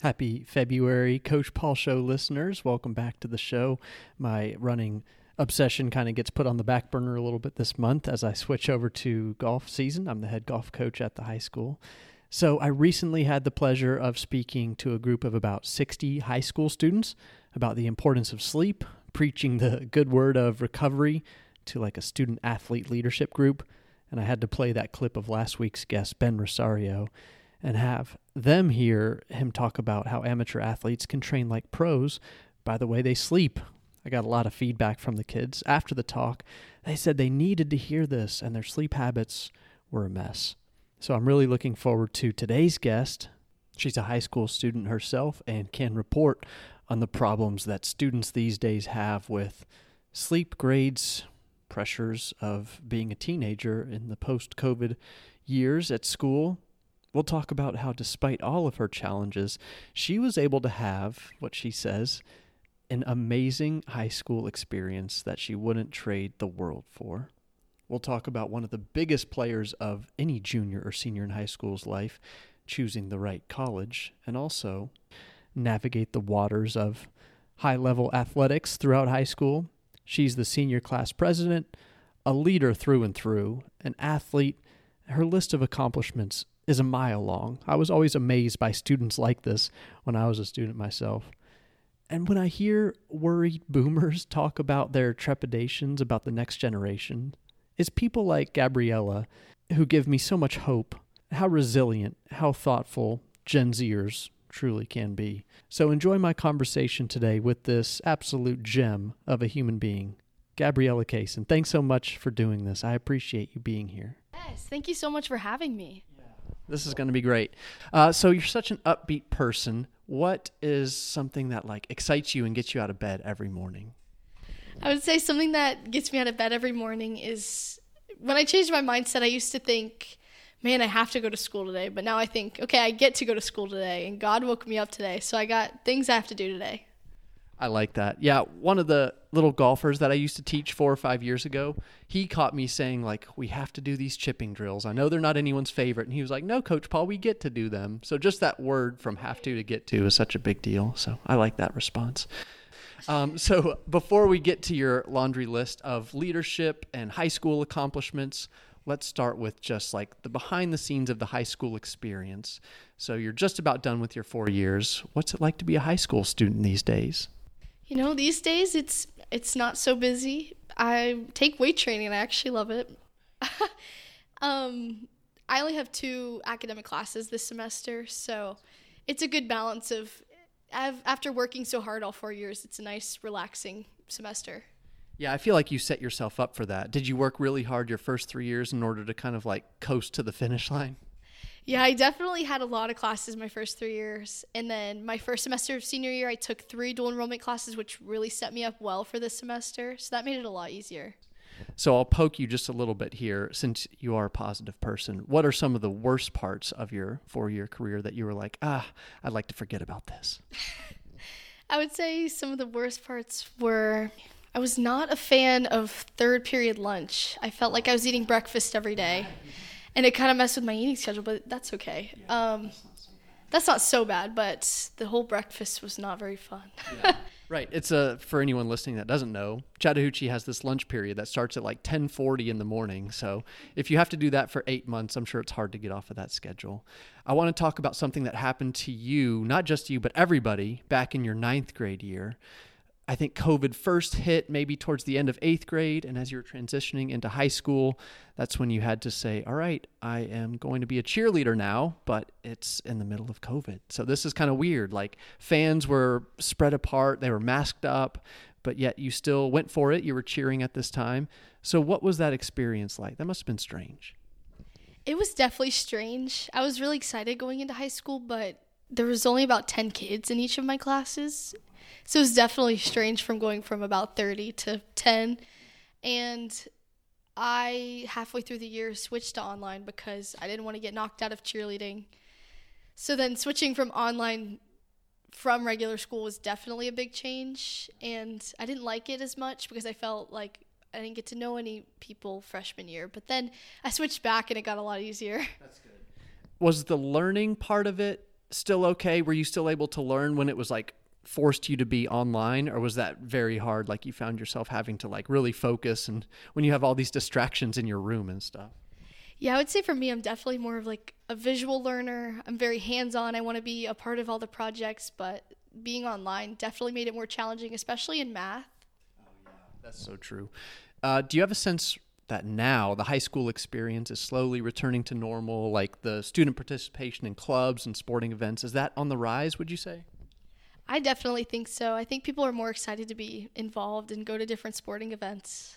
Happy February, Coach Paul Show listeners. Welcome back to the show. My running obsession kind of gets put on the back burner a little bit this month as I switch over to golf season. I'm the head golf coach at the high school. So I recently had the pleasure of speaking to a group of about 60 high school students about the importance of sleep, preaching the good word of recovery to like a student athlete leadership group. And I had to play that clip of last week's guest, Ben Rosario, and have them hear him talk about how amateur athletes can train like pros by the way they sleep. I got a lot of feedback from the kids after the talk. They said they needed to hear this and their sleep habits were a mess. So I'm really looking forward to today's guest. She's a high school student herself and can report on the problems that students these days have with sleep, grades, pressures of being a teenager in the post-COVID years at school. We'll talk about how, despite all of her challenges, she was able to have, what she says, an amazing high school experience that she wouldn't trade the world for. We'll talk about one of the biggest players of any junior or senior in high school's life, choosing the right college, and also navigate the waters of high-level athletics throughout high school. She's the senior class president, a leader through and through, an athlete. Her list of accomplishments is a mile long. I was always amazed by students like this when I was a student myself. And when I hear worried boomers talk about their trepidations about the next generation, it's people like Gabriella who give me so much hope, how resilient, how thoughtful Gen Zers truly can be. So enjoy my conversation today with this absolute gem of a human being, Gabriella Kaysen. Thanks so much for doing this. I appreciate you being here. Yes, thank you so much for having me. This is going to be great. So you're such an upbeat person. What is something that excites you and gets you out of bed every morning? I would say something that gets me out of bed every morning is when I changed my mindset. I used to think, man, I have to go to school today. But now I think, okay, I get to go to school today and God woke me up today. So I got things I have to do today. I like that. Yeah, one of the little golfers that I used to teach 4 or 5 years ago, he caught me saying, we have to do these chipping drills. I know they're not anyone's favorite. And he was like, no, Coach Paul, we get to do them. So just that word from have to get to is such a big deal. So I like that response. So before we get to your laundry list of leadership and high school accomplishments, let's start with just the behind the scenes of the high school experience. So you're just about done with your 4 years. What's it like to be a high school student these days? These days it's not so busy. I take weight training and I actually love it. I only have 2 academic classes this semester, so it's a good balance of, after working so hard all 4 years, it's a nice, relaxing semester. Yeah, I feel like you set yourself up for that. Did you work really hard your first 3 years in order to kind of coast to the finish line? Yeah, I definitely had a lot of classes my first 3 years. And then my first semester of senior year, I took 3 dual enrollment classes, which really set me up well for this semester. So that made it a lot easier. So I'll poke you just a little bit here since you are a positive person. What are some of the worst parts of your 4-year career that you were like, I'd like to forget about this? I would say some of the worst parts were I was not a fan of third period lunch. I felt like I was eating breakfast every day. And it kind of messed with my eating schedule, but that's okay. That's not so bad, but the whole breakfast was not very fun. Yeah. Right. It's for anyone listening that doesn't know, Chattahoochee has this lunch period that starts at 10:40 in the morning. So if you have to do that for 8 months, I'm sure it's hard to get off of that schedule. I want to talk about something that happened to you, not just you, but everybody back in your 9th grade year. I think COVID first hit maybe towards the end of 8th grade, and as you were transitioning into high school, that's when you had to say, all right, I am going to be a cheerleader now, but it's in the middle of COVID. So this is kind of weird. Fans were spread apart, they were masked up, but yet you still went for it. You were cheering at this time. So what was that experience like? That must have been strange. It was definitely strange. I was really excited going into high school, but there was only about 10 kids in each of my classes. So it was definitely strange from going from about 30 to 10. And I, halfway through the year, switched to online because I didn't want to get knocked out of cheerleading. So then switching from online from regular school was definitely a big change. And I didn't like it as much because I felt like I didn't get to know any people freshman year. But then I switched back and it got a lot easier. That's good. Was the learning part of it still okay? Were you still able to learn when it was like forced you to be online, or was that very hard? Like you found yourself having to like really focus, and when you have all these distractions in your room and stuff? Yeah, I would say for me, I'm definitely more of like a visual learner. I'm very hands-on. I want to be a part of all the projects, but being online definitely made it more challenging, especially in math. Oh, yeah, that's so true. Do you have a sense that now the high school experience is slowly returning to normal, like the student participation in clubs and sporting events? Is that on the rise, would you say? I definitely think so. I think people are more excited to be involved and go to different sporting events.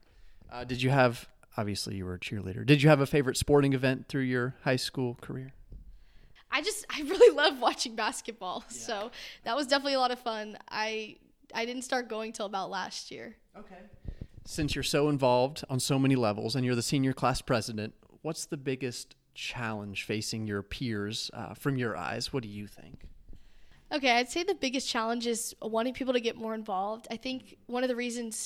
Did you have, obviously you were a cheerleader, did you have a favorite sporting event through your high school career? I really love watching basketball. Yeah. So that was definitely a lot of fun. I didn't start going till about last year. Okay. Since you're so involved on so many levels and you're the senior class president, what's the biggest challenge facing your peers from your eyes? What do you think? Okay, I'd say the biggest challenge is wanting people to get more involved. I think one of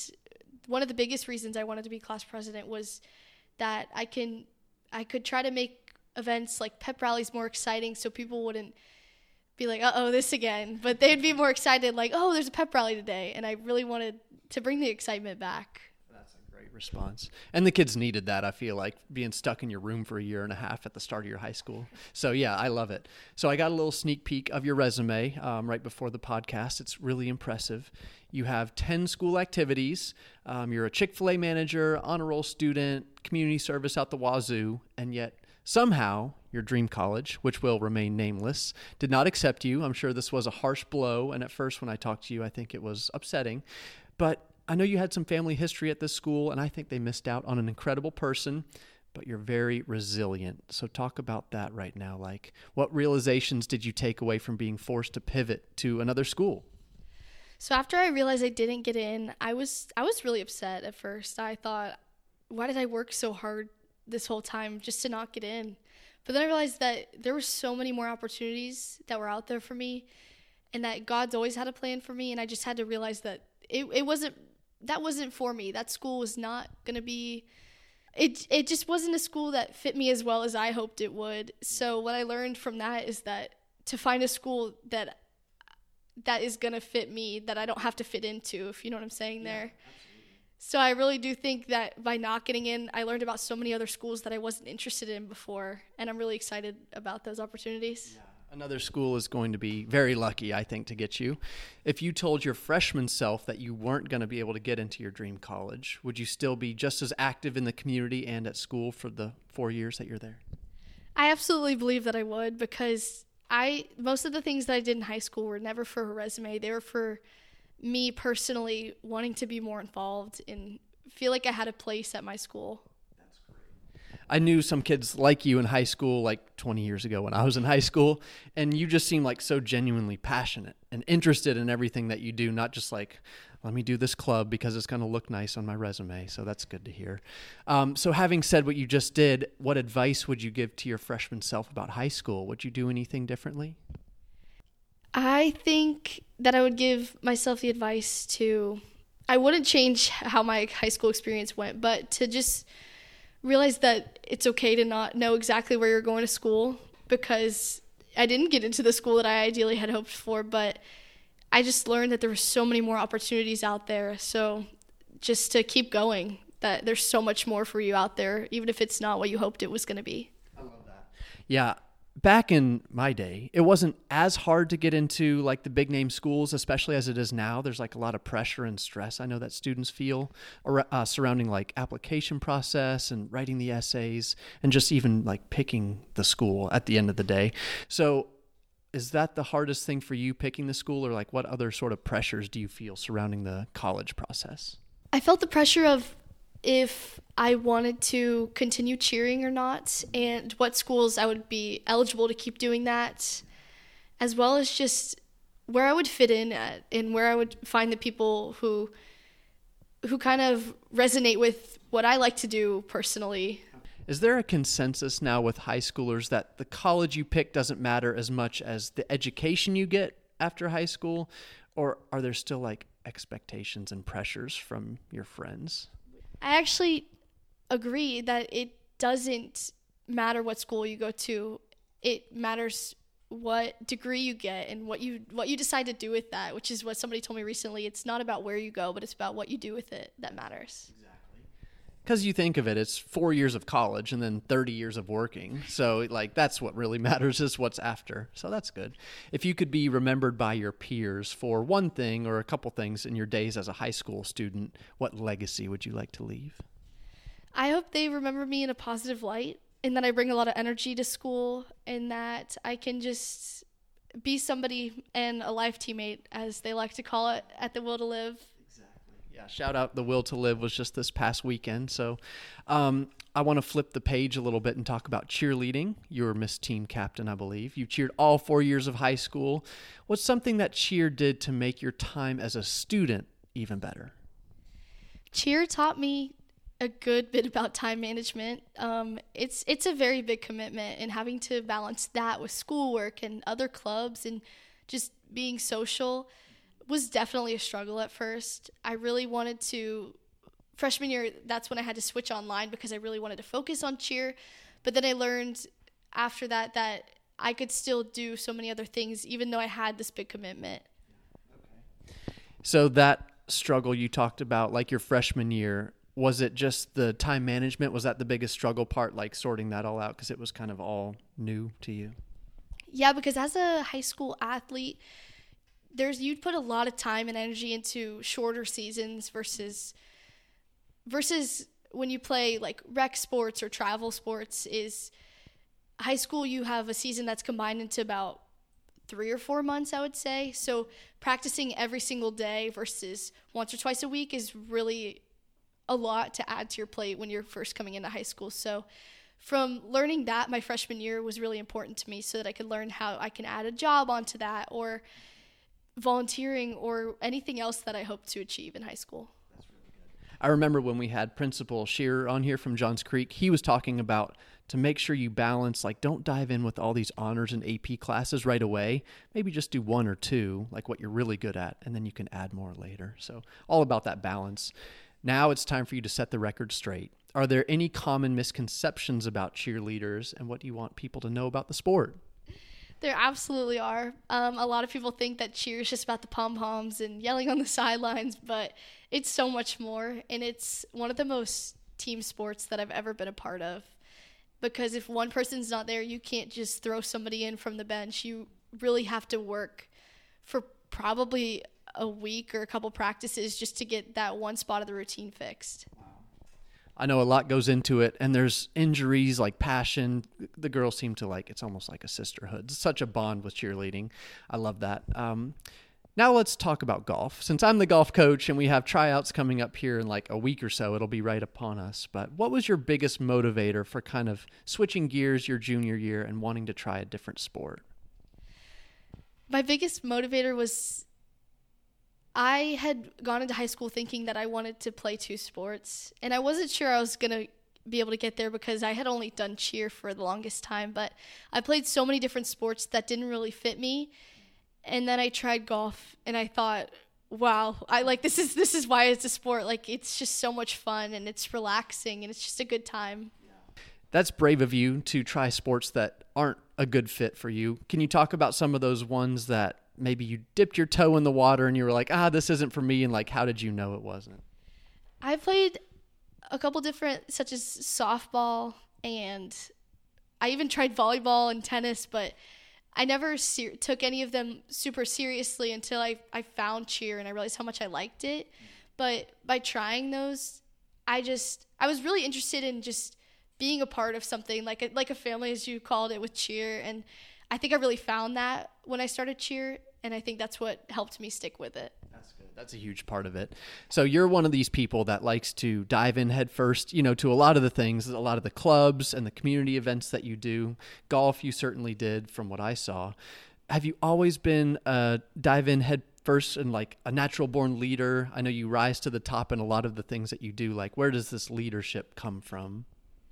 the biggest reasons I wanted to be class president was that I could try to make events like pep rallies more exciting, so people wouldn't be like, uh-oh, this again, but they'd be more excited like, oh, there's a pep rally today. And I really wanted to bring the excitement back. That's a great response. And the kids needed that, I feel like, being stuck in your room for a year and a half at the start of your high school. So yeah, I love it. So I got a little sneak peek of your resume right before the podcast. It's really impressive. You have 10 school activities. You're a Chick-fil-A manager, honor roll student, community service out the wazoo, and yet somehow your dream college, which will remain nameless, did not accept you. I'm sure this was a harsh blow, and at first when I talked to you, I think it was upsetting. But I know you had some family history at this school, and I think they missed out on an incredible person, but you're very resilient. So talk about that right now. Like, what realizations did you take away from being forced to pivot to another school? So after I realized I didn't get in, I was really upset at first. I thought, why did I work so hard this whole time just to not get in? But then I realized that there were so many more opportunities that were out there for me, and that God's always had a plan for me, and I just had to realize that it wasn't for me. That school was not going to be, it just wasn't a school that fit me as well as I hoped it would. So what I learned from that is that to find a school that is going to fit me, that I don't have to fit into, if you know what I'm saying there. Absolutely. So I really do think that by not getting in, I learned about so many other schools that I wasn't interested in before, and I'm really excited about those opportunities. Yeah. Another school is going to be very lucky, I think, to get you. If you told your freshman self that you weren't going to be able to get into your dream college, would you still be just as active in the community and at school for the 4 years that you're there? I absolutely believe that I would, because most of the things that I did in high school were never for a resume. They were for me personally wanting to be more involved and feel like I had a place at my school. That's great. I knew some kids like you in high school, like 20 years ago when I was in high school, and you just seem like so genuinely passionate and interested in everything that you do, not just like, let me do this club because it's going to look nice on my resume. So that's good to hear. So having said what you just did, what advice would you give to your freshman self about high school? Would you do anything differently? I think that I would give myself the advice I wouldn't change how my high school experience went, but to just realize that it's okay to not know exactly where you're going to school, because I didn't get into the school that I ideally had hoped for, but I just learned that there were so many more opportunities out there. So just to keep going, that there's so much more for you out there, even if it's not what you hoped it was going to be. I love that. Yeah. Back in my day, it wasn't as hard to get into like the big name schools, especially as it is now. There's like a lot of pressure and stress I know that students feel surrounding like application process and writing the essays and just even like picking the school at the end of the day. So is that the hardest thing for you, picking the school, or like what other sort of pressures do you feel surrounding the college process? I felt the pressure of if I wanted to continue cheering or not, and what schools I would be eligible to keep doing that, as well as just where I would fit in at and where I would find the people who kind of resonate with what I like to do personally. Is there a consensus now with high schoolers that the college you pick doesn't matter as much as the education you get after high school, or are there still like expectations and pressures from your friends? I actually agree that it doesn't matter what school you go to. It matters what degree you get and what you decide to do with that, which is what somebody told me recently. It's not about where you go, but it's about what you do with it that matters. Because you think of it, it's 4 years of college and then 30 years of working. So like that's what really matters is what's after. So that's good. If you could be remembered by your peers for one thing or a couple things in your days as a high school student, what legacy would you like to leave? I hope they remember me in a positive light and that I bring a lot of energy to school and that I can just be somebody and a life teammate, as they like to call it, at the Will to Live. Yeah, shout out. The Will to Live was just this past weekend. So I want to flip the page a little bit and talk about cheerleading. You were Miss Team Captain, I believe. You cheered all 4 years of high school. What's something that cheer did to make your time as a student even better? Cheer taught me a good bit about time management. It's a very big commitment, and having to balance that with schoolwork and other clubs and just being social was definitely a struggle at first. I really wanted to, freshman year, that's when I had to switch online because I really wanted to focus on cheer. But then I learned after that I could still do so many other things even though I had this big commitment. So that struggle you talked about, like your freshman year, was it just the time management? Was that the biggest struggle part, like sorting that all out because it was kind of all new to you? Yeah, because as a high school athlete, you'd put a lot of time and energy into shorter seasons versus when you play like rec sports or travel sports. Is high school, you have a season that's combined into about 3 or 4 months, I would say. So practicing every single day versus once or twice a week is really a lot to add to your plate when you're first coming into high school. So from learning that, my freshman year was really important to me so that I could learn how I can add a job onto that, or volunteering, or anything else that I hope to achieve in high school. That's really good. I remember when we had Principal Shearer on here from Johns Creek, he was talking about to make sure you balance, like don't dive in with all these honors and AP classes right away. Maybe just do 1 or 2, like what you're really good at, and then you can add more later. So all about that balance. Now it's time for you to set the record straight. Are there any common misconceptions about cheerleaders, and what do you want people to know about the sport? There absolutely are. A lot of people think that cheer is just about the pom-poms and yelling on the sidelines, but it's so much more, and it's one of the most team sports that I've ever been a part of. Because if one person's not there, you can't just throw somebody in from the bench. You really have to work for probably a week or a couple practices just to get that one spot of the routine fixed. I know a lot goes into it, and there's injuries like passion. The girls seem to it's almost like a sisterhood. It's such a bond with cheerleading. I love that. Now let's talk about golf. Since I'm the golf coach and we have tryouts coming up here in like a week or so, it'll be right upon us. But what was your biggest motivator for kind of switching gears your junior year and wanting to try a different sport? My biggest motivator was I had gone into high school thinking that I wanted to play 2 sports, and I wasn't sure I was going to be able to get there because I had only done cheer for the longest time, but I played so many different sports that didn't really fit me. And then I tried golf, and I thought, wow, this is why it's a sport. Like, it's just so much fun, and it's relaxing, and it's just a good time. That's brave of you to try sports that aren't a good fit for you. Can you talk about some of those ones that maybe you dipped your toe in the water and you were like, this isn't for me, and like, how did you know it wasn't? I played a couple different, such as softball, and I even tried volleyball and tennis, but I never took any of them super seriously until I found cheer and I realized how much I liked it. But by trying those, I was really interested in just being a part of something like a family, as you called it, with cheer. And I think I really found that when I started cheer, and I think that's what helped me stick with it. That's good. That's a huge part of it. So you're one of these people that likes to dive in head first, to a lot of the things, a lot of the clubs and the community events that you do. Golf, you certainly did from what I saw. Have you always been a dive in head first and like a natural born leader? I know you rise to the top in a lot of the things that you do. Like, where does this leadership come from?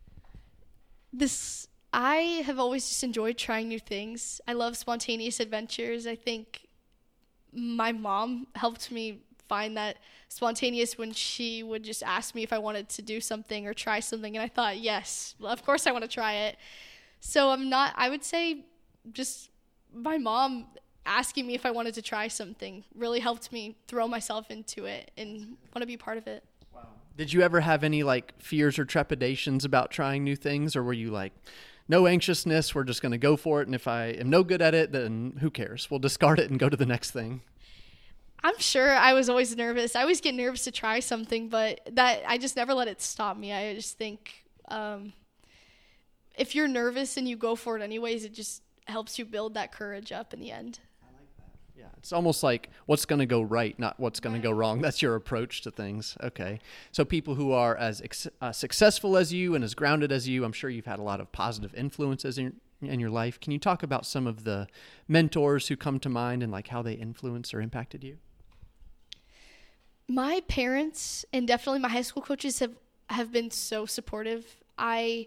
I have always just enjoyed trying new things. I love spontaneous adventures. I think my mom helped me find that spontaneous when she would just ask me if I wanted to do something or try something. And I thought, yes, well, of course I want to try it. So I would say just my mom asking me if I wanted to try something really helped me throw myself into it and want to be part of it. Wow. Did you ever have any like fears or trepidations about trying new things, or were you like, no anxiousness, we're just going to go for it, and if I am no good at it, then who cares? We'll discard it and go to the next thing? I'm sure I was always nervous. I always get nervous to try something, but that I just never let it stop me. I just think if you're nervous and you go for it anyways, it just helps you build that courage up in the end. Yeah, it's almost like what's going to go right, not what's going to go wrong. That's your approach to things. Okay. So people who are as successful as you and as grounded as you, I'm sure you've had a lot of positive influences in your life. Can you talk about some of the mentors who come to mind and like how they influenced or impacted you? My parents and definitely my high school coaches have been so supportive. I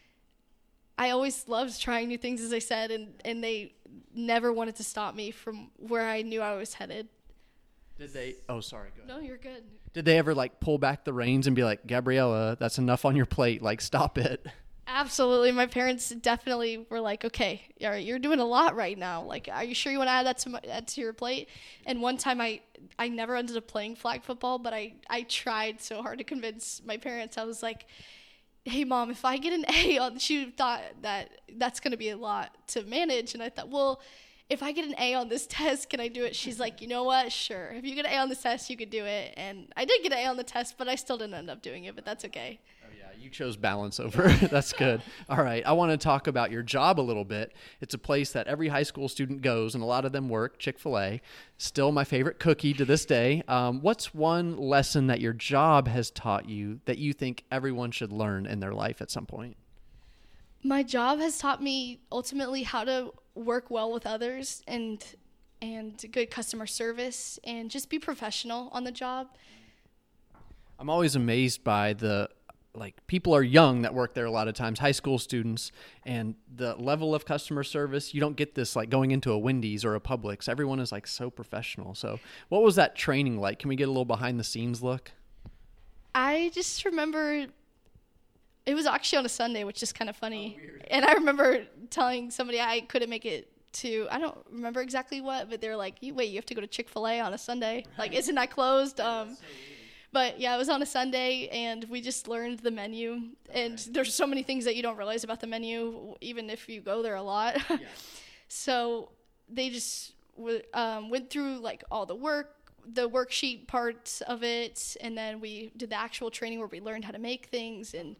always loved trying new things, as I said, and they never wanted to stop me from where I knew I was headed. Did they? Oh, sorry. Go ahead. No, you're good. Did they ever like pull back the reins and be like, Gabriella, that's enough on your plate. Like, stop it. Absolutely. My parents definitely were like, okay, all right, you're doing a lot right now. Like, are you sure you want to add that to your plate? And one time I never ended up playing flag football, but I tried so hard to convince my parents. I was like, hey, Mom, if I get an A she thought that that's going to be a lot to manage. And I thought, well, if I get an A on this test, can I do it? She's like, you know what? Sure. If you get an A on this test, you could do it. And I did get an A on the test, but I still didn't end up doing it, but that's okay. Oh, yeah. You chose balance over. That's good. All right. I want to talk about your job a little bit. It's a place that every high school student goes, and a lot of them work, Chick-fil-A. Still my favorite cookie to this day. What's one lesson that your job has taught you that you think everyone should learn in their life at some point? My job has taught me ultimately how to work well with others and good customer service and just be professional on the job. I'm always amazed by people are young that work there a lot of times, high school students, and the level of customer service, you don't get this like going into a Wendy's or a Publix. Everyone is like so professional. So what was that training like? Can we get a little behind the scenes look? I just remember it was actually on a Sunday, which is kind of funny. Oh, and I remember telling somebody I couldn't make it to, I don't remember exactly what, but they're like, wait, you have to go to Chick-fil-A on a Sunday? Like, isn't that closed? But yeah, it was on a Sunday, and we just learned the menu. And there's so many things that you don't realize about the menu, even if you go there a lot. Yeah. So they just went through like all the worksheet parts of it, and then we did the actual training where we learned how to make things and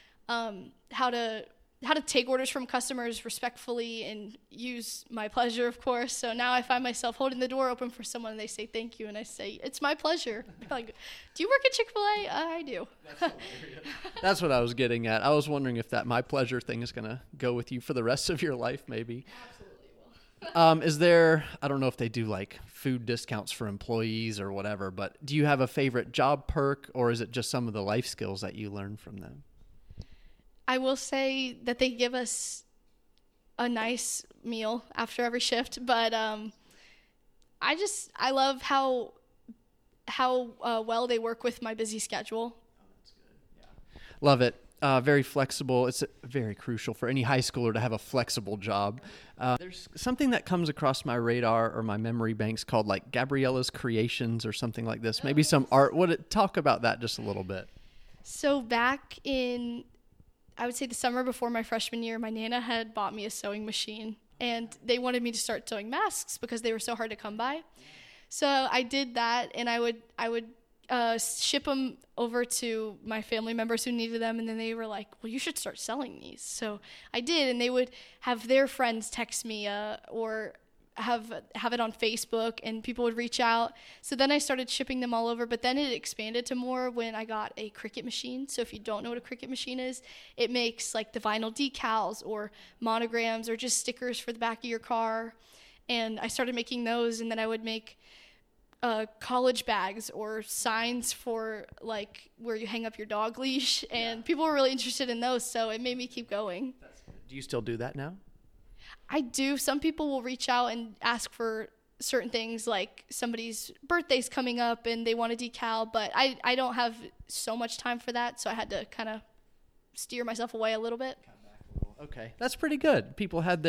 how to take orders from customers respectfully and use my pleasure, of course. So now I find myself holding the door open for someone, and they say thank you, and I say, it's my pleasure. Like, do you work at Chick-fil-A? I do. That's hilarious. That's what I was getting at. I was wondering if that my pleasure thing is going to go with you for the rest of your life, maybe. Absolutely will. Is there, I don't know if they do like food discounts for employees or whatever, but do you have a favorite job perk, or is it just some of the life skills that you learn from them? I will say that they give us a nice meal after every shift, but I love how well they work with my busy schedule. Oh, that's good. Yeah. Love it. Very flexible. It's very crucial for any high schooler to have a flexible job. There's something that comes across my radar or my memory banks called like Gabriella's Creations or something like this. Maybe some art. Talk about that just a little bit. So back in, I would say the summer before my freshman year, my Nana had bought me a sewing machine, and they wanted me to start sewing masks because they were so hard to come by. So I did that, and I would ship them over to my family members who needed them, and then they were like, well, you should start selling these. So I did, and they would have their friends text me or have it on Facebook, and people would reach out. So then I started shipping them all over, but then it expanded to more when I got a Cricut machine. So if you don't know what a Cricut machine is, it makes like the vinyl decals or monograms or just stickers for the back of your car. And I started making those, and then I would make college bags or signs for like where you hang up your dog leash, and people were really interested in those, so it made me keep going. Do you still do that now? I do. Some people will reach out and ask for certain things, like somebody's birthday's coming up and they want a decal, but I don't have so much time for that, so I had to kind of steer myself away a little bit. Okay, that's pretty good. People had their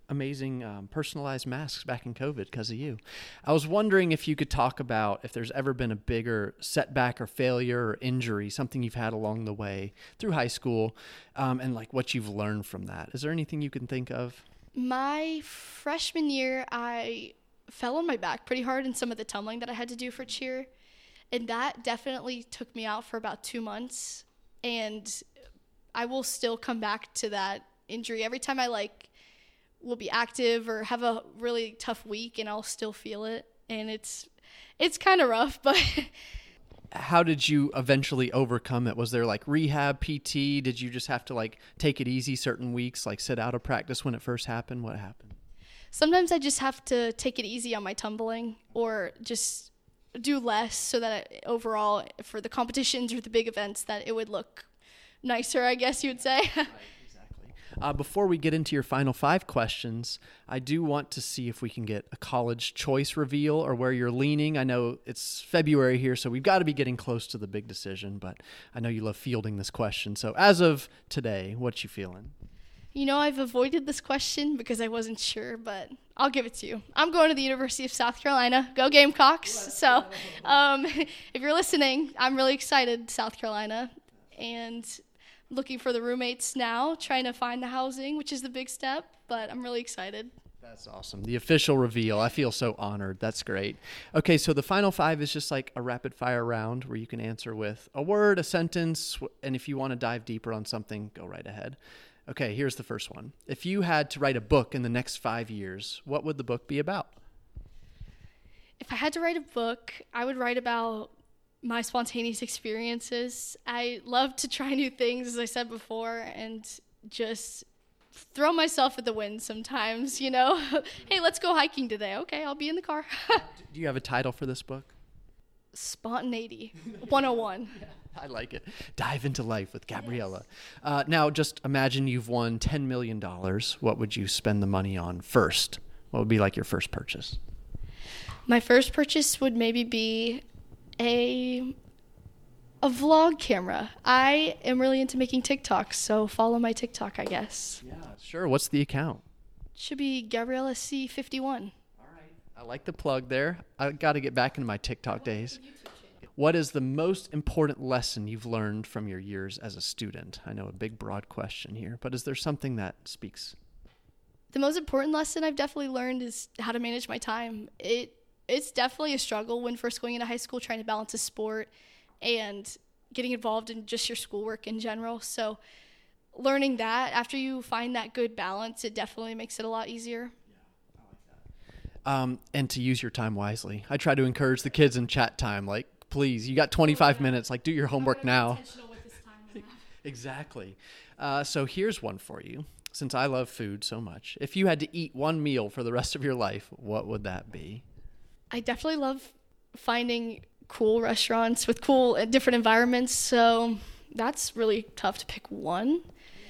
amazing personalized masks back in COVID because of you. I was wondering if you could talk about if there's ever been a bigger setback or failure or injury, something you've had along the way through high school, and like what you've learned from that. Is there anything you can think of? My freshman year, I fell on my back pretty hard in some of the tumbling that I had to do for cheer. And that definitely took me out for about 2 months. And I will still come back to that injury every time I will be active or have a really tough week, and I'll still feel it. And it's kind of rough, but how did you eventually overcome it? Was there like rehab, PT? Did you just have to take it easy certain weeks, like sit out of practice when it first happened? What happened? Sometimes I just have to take it easy on my tumbling or just do less so that overall for the competitions or the big events that it would look nicer, I guess you would say. Right, exactly. Before we get into your final 5 questions, I do want to see if we can get a college choice reveal or where you're leaning. I know it's February here, so we've got to be getting close to the big decision, but I know you love fielding this question. So as of today, what you feeling? I've avoided this question because I wasn't sure, but I'll give it to you. I'm going to the University of South Carolina. Go Gamecocks. So if you're listening, I'm really excited, South Carolina, and looking for the roommates now, trying to find the housing, which is the big step, but I'm really excited. That's awesome. The official reveal. I feel so honored. That's great. Okay, so the final 5 is just like a rapid fire round where you can answer with a word, a sentence, and if you want to dive deeper on something, go right ahead. Okay, here's the first one. If you had to write a book in the next 5 years, what would the book be about? If I had to write a book, I would write about my spontaneous experiences. I love to try new things, as I said before, and just throw myself at the wind sometimes, Hey, let's go hiking today. Okay, I'll be in the car. Do you have a title for this book? Spontaneity 101. I like it. Dive into life with Gabriella. Yes. Now, just imagine you've won $10 million. What would you spend the money on first? What would be like your first purchase? My first purchase would maybe be a vlog camera. I am really into making TikToks, so follow my TikTok, I guess. Yeah, sure. What's the account? Should be Gabriella C51. All right. I like the plug there. I got to get back into my TikTok days. What is the most important lesson you've learned from your years as a student? I know a big, broad question here, but is there something that speaks? The most important lesson I've definitely learned is how to manage my time. It's definitely a struggle when first going into high school, trying to balance a sport and getting involved in just your schoolwork in general. So learning that, after you find that good balance, it definitely makes it a lot easier. Yeah, I like that. And to use your time wisely. I try to encourage the kids in chat time, please, you got 25 minutes, do your homework now. Exactly. So here's one for you. Since I love food so much, if you had to eat one meal for the rest of your life, what would that be? I definitely love finding cool restaurants with cool different environments, so that's really tough to pick one.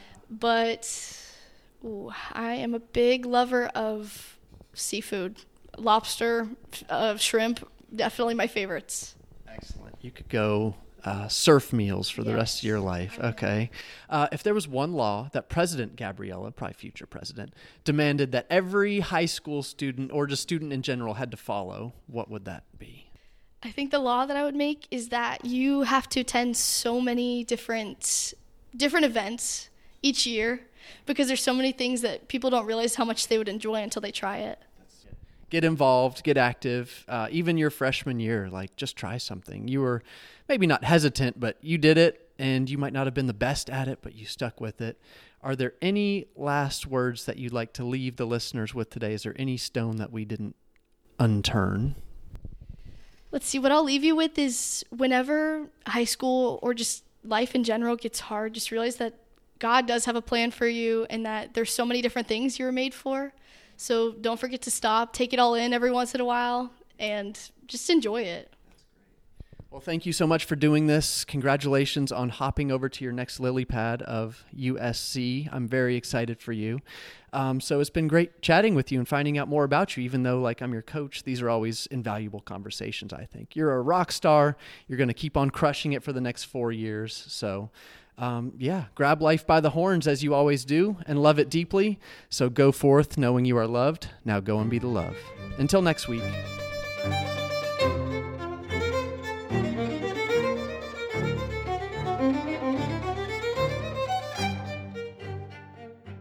But I am a big lover of seafood. Lobster, shrimp, definitely my favorites. Excellent. You could go surf meals for the rest of your life. Okay. If there was one law that President Gabriella, probably future president, demanded that every high school student or just student in general had to follow, what would that be? I think the law that I would make is that you have to attend so many different events each year because there's so many things that people don't realize how much they would enjoy until they try it. Get involved, get active. Even your freshman year, just try something. You were maybe not hesitant, but you did it, and you might not have been the best at it, but you stuck with it. Are there any last words that you'd like to leave the listeners with today? Is there any stone that we didn't unturn? Let's see. What I'll leave you with is whenever high school or just life in general gets hard, just realize that God does have a plan for you and that there's so many different things you're made for. So don't forget to stop, take it all in every once in a while, and just enjoy it. That's great. Well, thank you so much for doing this. Congratulations on hopping over to your next lily pad of USC. I'm very excited for you. So it's been great chatting with you and finding out more about you, even though I'm your coach. These are always invaluable conversations, I think. You're a rock star. You're going to keep on crushing it for the next 4 years. So grab life by the horns as you always do and love it deeply. So go forth knowing you are loved. Now go and be the love. Until next week.